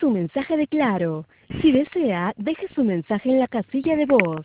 su mensaje de Claro. Si desea, deje su mensaje en la casilla de voz.